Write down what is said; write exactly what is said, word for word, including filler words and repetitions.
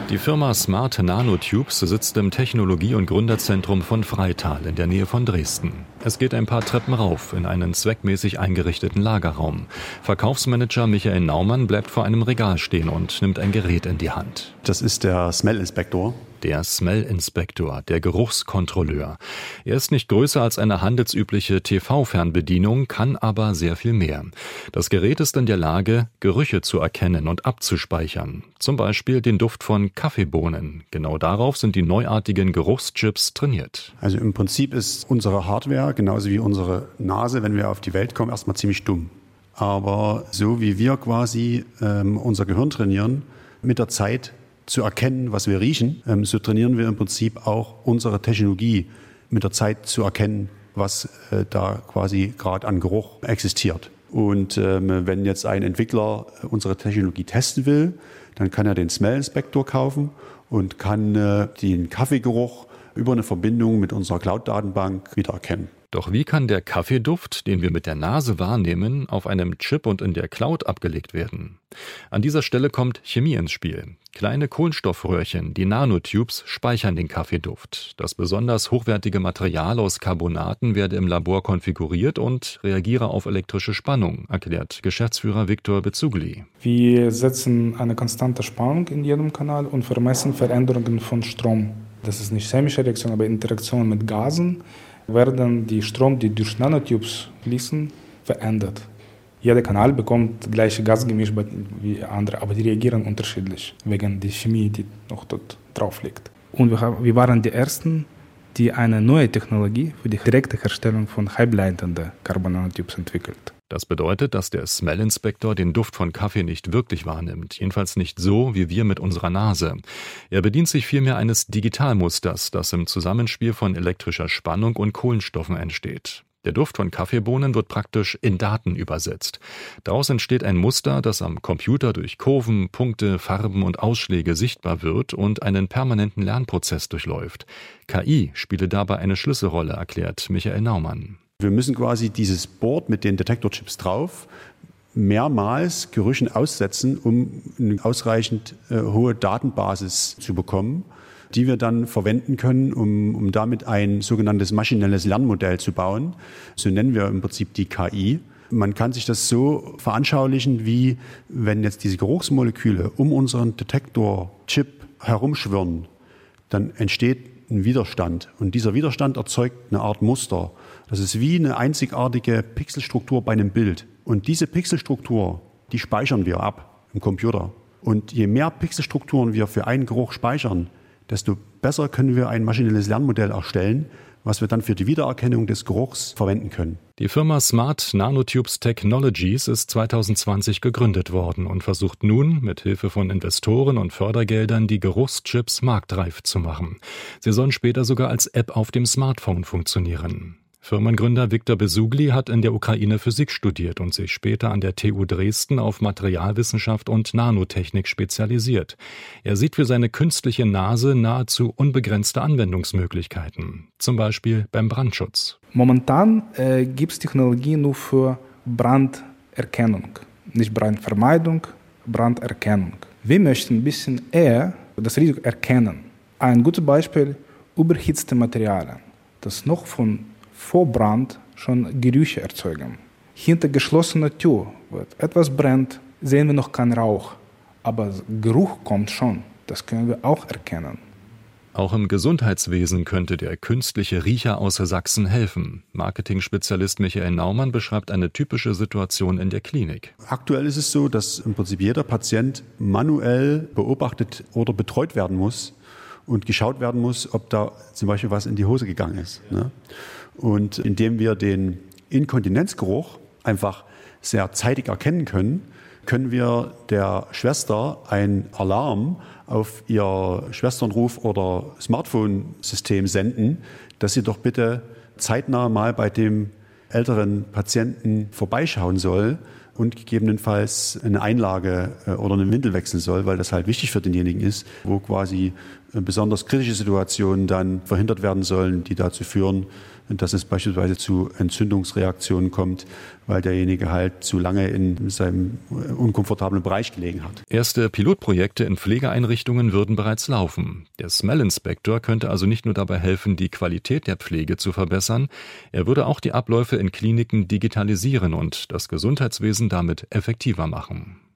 Die Firma Smart Nanotubes sitzt im Technologie- und Gründerzentrum von Freital in der Nähe von Dresden. Es geht ein paar Treppen rauf in einen zweckmäßig eingerichteten Lagerraum. Verkaufsmanager Michael Naumann bleibt vor einem Regal stehen und nimmt ein Gerät in die Hand. Das ist der Smell Inspector. Der Smell Inspector, der Geruchskontrolleur. Er ist nicht größer als eine handelsübliche T V-Fernbedienung, kann aber sehr viel mehr. Das Gerät ist in der Lage, Gerüche zu erkennen und abzuspeichern. Zum Beispiel den Duft von Kaffeebohnen. Genau darauf sind die neuartigen Geruchschips trainiert. Also im Prinzip ist unsere Hardware, genauso wie unsere Nase, wenn wir auf die Welt kommen, erstmal ziemlich dumm. Aber so wie wir quasi ähm, unser Gehirn trainieren, mit der Zeit zu erkennen, was wir riechen, ähm, so trainieren wir im Prinzip auch unsere Technologie mit der Zeit zu erkennen, was äh, da quasi gerade an Geruch existiert. Und ähm, wenn jetzt ein Entwickler unsere Technologie testen will, dann kann er den Smell Inspector kaufen und kann äh, den Kaffeegeruch über eine Verbindung mit unserer Cloud-Datenbank wiedererkennen. Doch wie kann der Kaffeeduft, den wir mit der Nase wahrnehmen, auf einem Chip und in der Cloud abgelegt werden? An dieser Stelle kommt Chemie ins Spiel. Kleine Kohlenstoffröhrchen, die Nanotubes, speichern den Kaffeeduft. Das besonders hochwertige Material aus Carbonaten werde im Labor konfiguriert und reagiere auf elektrische Spannung, erklärt Geschäftsführer Viktor Bezugli. Wir setzen eine konstante Spannung in jedem Kanal und vermessen Veränderungen von Strom. Das ist nicht chemische Reaktion, aber Interaktion mit Gasen. Werden die Strom, die durch Nanotubes fließen, verändert. Jeder Kanal bekommt das gleiche Gasgemisch wie andere, aber die reagieren unterschiedlich, wegen der Chemie, die noch dort drauf liegt. Und wir, haben, wir waren die Ersten, die eine neue Technologie für die direkte Herstellung von halbleitenden Carbon-Nanotubes entwickelt. Das bedeutet, dass der Smell Inspector den Duft von Kaffee nicht wirklich wahrnimmt, jedenfalls nicht so wie wir mit unserer Nase. Er bedient sich vielmehr eines Digitalmusters, das im Zusammenspiel von elektrischer Spannung und Kohlenstoffen entsteht. Der Duft von Kaffeebohnen wird praktisch in Daten übersetzt. Daraus entsteht ein Muster, das am Computer durch Kurven, Punkte, Farben und Ausschläge sichtbar wird und einen permanenten Lernprozess durchläuft. K I spiele dabei eine Schlüsselrolle, erklärt Michael Naumann. Wir müssen quasi dieses Board mit den Detektorchips drauf mehrmals Gerüchen aussetzen, um eine ausreichend äh, hohe Datenbasis zu bekommen, die wir dann verwenden können, um, um damit ein sogenanntes maschinelles Lernmodell zu bauen. So nennen wir im Prinzip die K I. Man kann sich das so veranschaulichen, wie wenn jetzt diese Geruchsmoleküle um unseren Detektorchip herumschwirren, dann entsteht ein Widerstand. Und dieser Widerstand erzeugt eine Art Muster. Das ist wie eine einzigartige Pixelstruktur bei einem Bild. Und diese Pixelstruktur, die speichern wir ab im Computer. Und je mehr Pixelstrukturen wir für einen Geruch speichern, desto besser können wir ein maschinelles Lernmodell erstellen, was wir dann für die Wiedererkennung des Geruchs verwenden können. Die Firma Smart Nanotubes Technologies ist zweitausendzwanzig gegründet worden und versucht nun, mit Hilfe von Investoren und Fördergeldern die Geruchschips marktreif zu machen. Sie sollen später sogar als App auf dem Smartphone funktionieren. Firmengründer Viktor Bezugli hat in der Ukraine Physik studiert und sich später an der T U Dresden auf Materialwissenschaft und Nanotechnik spezialisiert. Er sieht für seine künstliche Nase nahezu unbegrenzte Anwendungsmöglichkeiten, zum Beispiel beim Brandschutz. Momentan äh, gibt es Technologie nur für Branderkennung, nicht Brandvermeidung, Branderkennung. Wir möchten ein bisschen eher das Risiko erkennen. Ein gutes Beispiel: überhitzte Materialien, das noch von vor Brand schon Gerüche erzeugen. Hinter geschlossener Tür wird etwas brennt, sehen wir noch keinen Rauch, aber Geruch kommt schon. Das können wir auch erkennen. Auch im Gesundheitswesen könnte der künstliche Riecher aus Sachsen helfen. Marketing-Spezialist Michael Naumann beschreibt eine typische Situation in der Klinik. Aktuell ist es so, dass im Prinzip jeder Patient manuell beobachtet oder betreut werden muss und geschaut werden muss, ob da zum Beispiel was in die Hose gegangen ist. Ne? Und indem wir den Inkontinenzgeruch einfach sehr zeitig erkennen können, können wir der Schwester einen Alarm auf ihr Schwesternruf- oder Smartphone-System senden, dass sie doch bitte zeitnah mal bei dem älteren Patienten vorbeischauen soll und gegebenenfalls eine Einlage oder einen Windel wechseln soll, weil das halt wichtig für denjenigen ist, wo quasi besonders kritische Situationen dann verhindert werden sollen, die dazu führen, dass es beispielsweise zu Entzündungsreaktionen kommt, weil derjenige halt zu lange in seinem unkomfortablen Bereich gelegen hat. Erste Pilotprojekte in Pflegeeinrichtungen würden bereits laufen. Der Smell Inspector könnte also nicht nur dabei helfen, die Qualität der Pflege zu verbessern, er würde auch die Abläufe in Kliniken digitalisieren und das Gesundheitswesen damit effektiver machen.